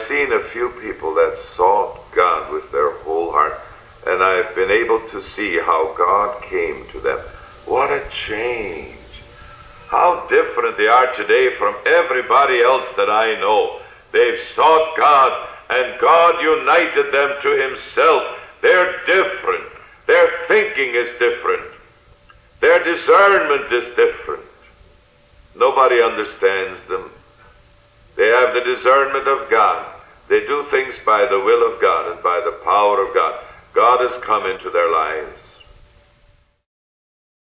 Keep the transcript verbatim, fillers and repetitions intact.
seen a few people that sought God with their whole heart, and I've been able to see how God came to them. What a change. How different they are today from everybody else that I know. They've sought God, and God united them to himself. They're different. Their thinking is different. Their discernment is different. Nobody understands them. They have the discernment of God. They do things by the will of God and by the power of God. God has come into their lives.